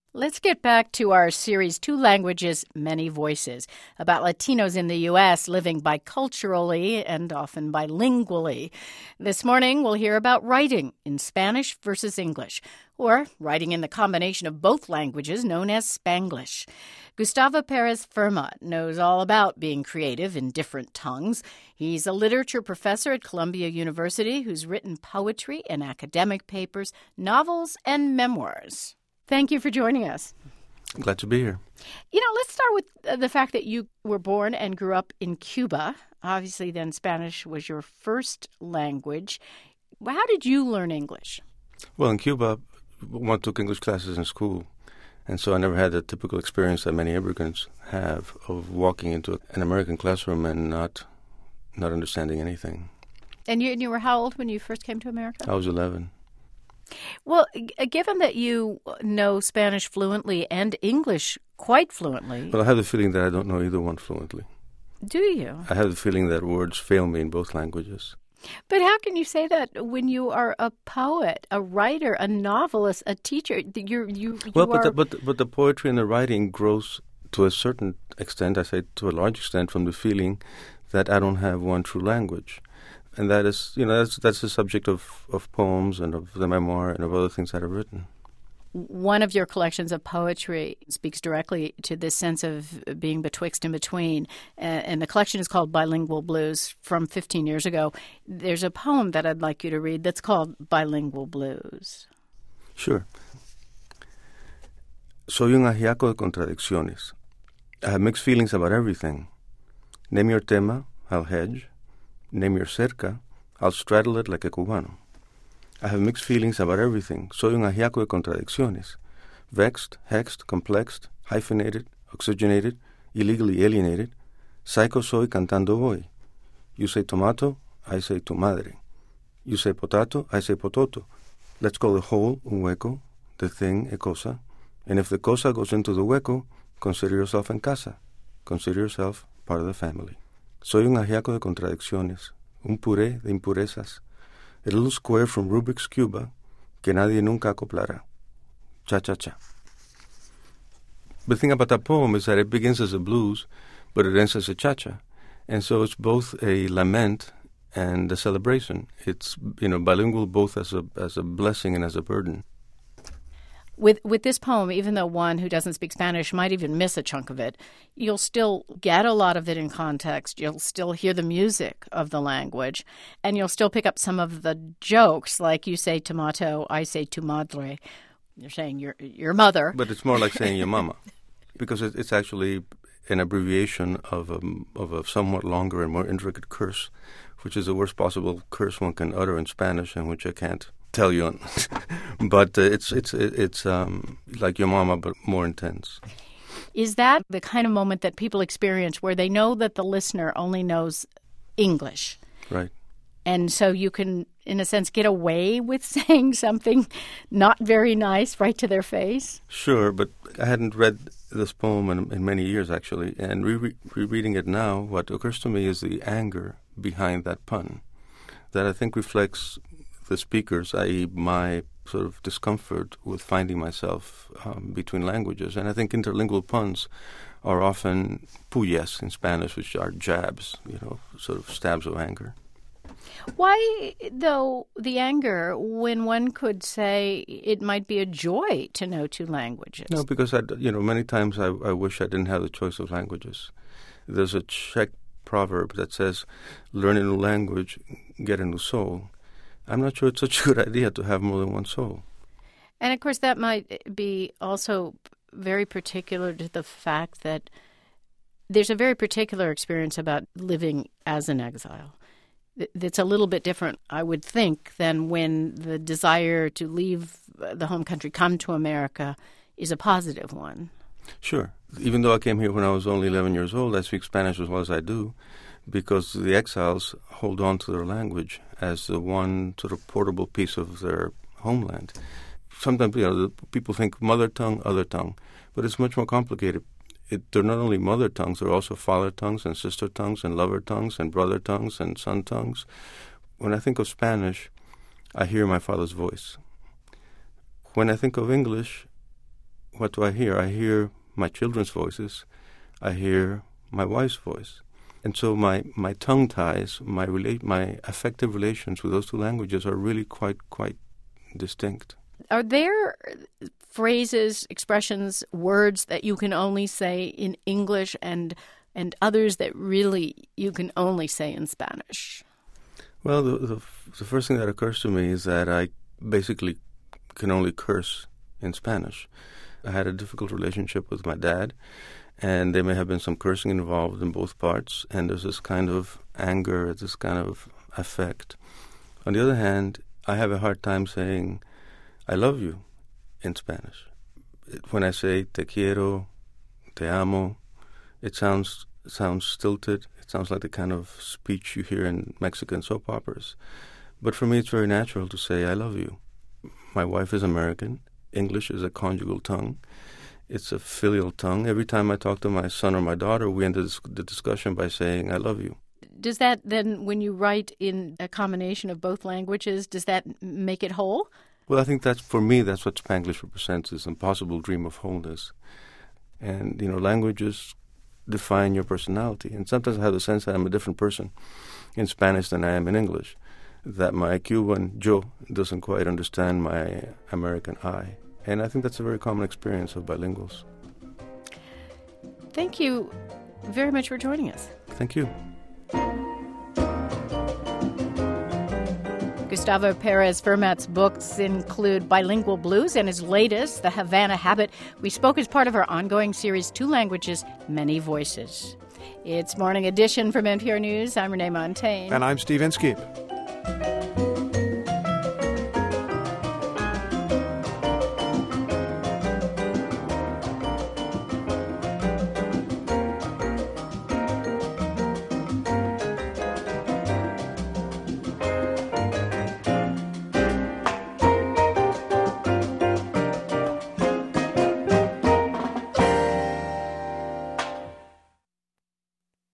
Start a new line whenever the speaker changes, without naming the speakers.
Let's get back to our series, Two Languages, Many Voices, about Latinos in the U.S. living biculturally and often bilingually. This morning, we'll hear about writing in Spanish versus English, or writing in the combination of both languages known as Spanglish. Gustavo Perez Fermat knows all about being creative in different tongues. He's a literature professor at Columbia University who's written poetry and academic papers, novels, and memoirs. Thank you for joining us.
Glad to be here.
Let's start with the fact that you were born and grew up in Cuba. Obviously, then Spanish was your first language. How did you learn English?
Well, in Cuba, one took English classes in school, and so I never had the typical experience that many immigrants have of walking into an American classroom and not understanding anything.
And you were how old when you first came to America?
I was 11.
Well, given that you know Spanish fluently and English quite fluently...
Well, I have the feeling that I don't know either one fluently.
Do you?
I have the feeling that words fail me in both languages.
But how can you say that when you are a poet, a writer, a novelist, a teacher? But
the poetry and the writing grows to a certain extent, I say to a large extent, from the feeling that I don't have one true language. And that is, that's the subject of poems and of the memoir and of other things that I've written.
One of your collections of poetry speaks directly to this sense of being betwixt and between. And the collection is called Bilingual Blues from 15 years ago. There's a poem that I'd like you to read that's called Bilingual Blues.
Sure. Soy un ajiaco de contradicciones. I have mixed feelings about everything. Name your tema, I'll hedge. Name your cerca, I'll straddle it like a Cubano. I have mixed feelings about everything. Soy un ajiaco de contradicciones. Vexed, hexed, complexed, hyphenated, oxygenated, illegally alienated. Psycho soy cantando voy. You say tomato, I say tu madre. You say potato, I say pototo. Let's call the whole un hueco, the thing a cosa. And if the cosa goes into the hueco, consider yourself en casa. Consider yourself part of the family. Soy un ajiaco de contradicciones, un puré de impurezas, a little square from Rubik's Cube que nadie nunca acoplará. Cha-cha-cha. The thing about that poem is that it begins as a blues, but it ends as a cha-cha. And so it's both a lament and a celebration. It's, bilingual both as a blessing and as a burden.
With this poem, even though one who doesn't speak Spanish might even miss a chunk of it, you'll still get a lot of it in context. You'll still hear the music of the language, and you'll still pick up some of the jokes, like you say tomato, I say tu madre. You're saying your mother.
But it's more like saying your mama, because it's actually an abbreviation of a somewhat longer and more intricate curse, which is the worst possible curse one can utter in Spanish, and which I can't tell you, but it's like your mama, but more intense.
Is that the kind of moment that people experience where they know that the listener only knows English?
Right.
And so you can, in a sense, get away with saying something not very nice right to their face?
Sure, but I hadn't read this poem in many years, actually, and rereading it now, what occurs to me is the anger behind that pun that I think reflects the speakers, i.e. my sort of discomfort with finding myself between languages. And I think interlingual puns are often puyas in Spanish, which are jabs, sort of stabs of anger.
Why, though, the anger when one could say it might be a joy to know two languages?
No, because, many times I wish I didn't have the choice of languages. There's a Czech proverb that says, learn a new language, get a new soul. I'm not sure it's such a good idea to have more than one soul.
And, of course, that might be also very particular to the fact that there's a very particular experience about living as an exile. It's a little bit different, I would think, than when the desire to leave the home country, come to America, is a positive one.
Sure. Even though I came here when I was only 11 years old, I speak Spanish as well as I do, because the exiles hold on to their language as the one sort of portable piece of their homeland. Sometimes, people think mother tongue, other tongue, but it's much more complicated. They're not only mother tongues, they're also father tongues and sister tongues and lover tongues and brother tongues and son tongues. When I think of Spanish, I hear my father's voice. When I think of English, what do I hear? I hear my children's voices. I hear my wife's voice. And so my tongue ties, my affective relations with those two languages are really quite distinct.
Are there phrases, expressions, words that you can only say in English and others that really you can only say in Spanish?
Well, the first thing that occurs to me is that I basically can only curse in Spanish. I had a difficult relationship with my dad, and there may have been some cursing involved in both parts, and there's this kind of anger, this kind of affect. On the other hand, I have a hard time saying, I love you in Spanish. When I say te quiero, te amo, it sounds stilted. It sounds like the kind of speech you hear in Mexican soap operas. But for me, it's very natural to say, I love you. My wife is American. English is a conjugal tongue. It's a filial tongue. Every time I talk to my son or my daughter, we end the discussion by saying, I love you.
Does that then, when you write in a combination of both languages, does that make it whole?
Well, I think for me, that's what Spanglish represents, is an impossible dream of wholeness. And, languages define your personality. And sometimes I have the sense that I'm a different person in Spanish than I am in English, that my Cuban yo doesn't quite understand my American I. And I think that's a very common experience of bilinguals.
Thank you very much for joining us.
Thank you.
Gustavo Perez Fermat's books include Bilingual Blues and his latest, The Havana Habit. We spoke as part of our ongoing series, Two Languages, Many Voices. It's Morning Edition from NPR News. I'm Renee Montagne.
And I'm Steve Inskeep.